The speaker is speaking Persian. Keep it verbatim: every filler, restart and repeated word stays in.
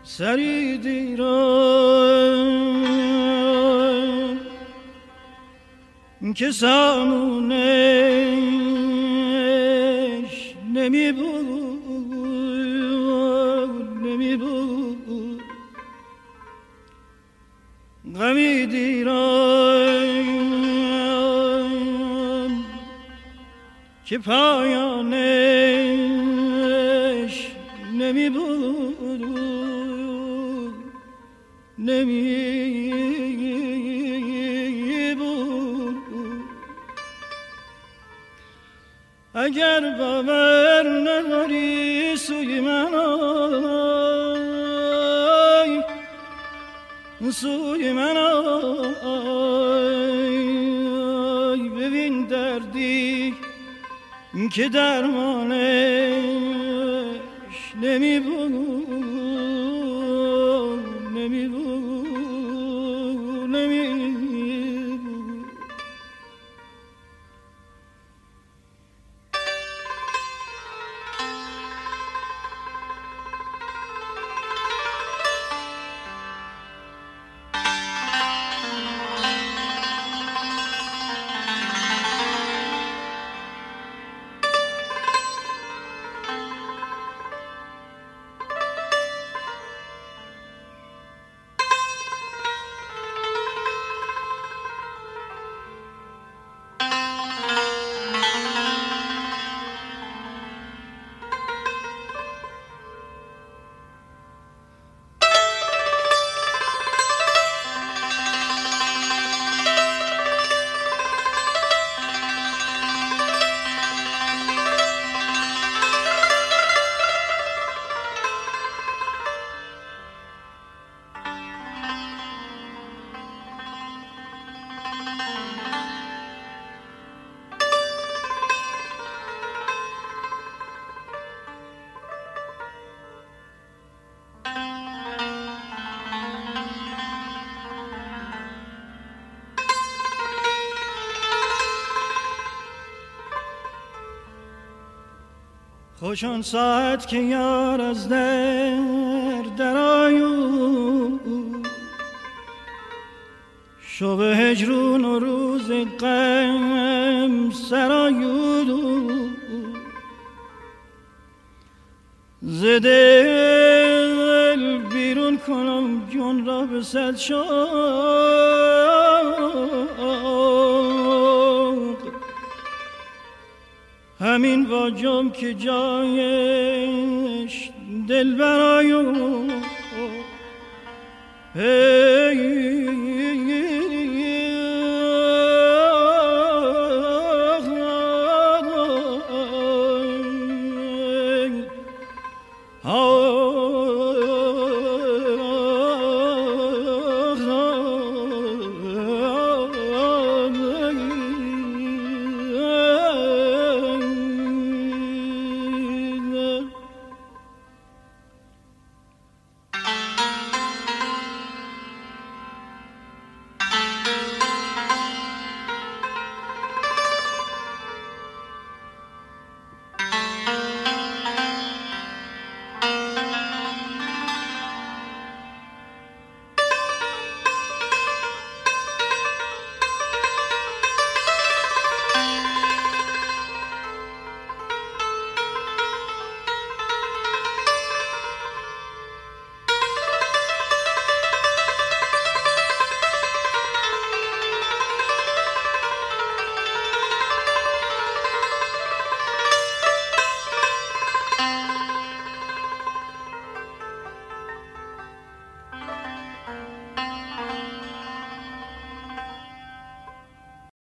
سری دیرم که سامونش نمی بود نمی بود غمی دیرم که پایانش نمی بود نمی بود. اگر باور نداری سوی من آی سوی من آی ببین دردی که درمانش نمی بود نمی بود نمی بود. خوش آن ساعت که یار از در درآید شب هجرون و روز غم سرآید ز دل بیرون کنم جان را به صد شوق همین واجم که جایش دل برای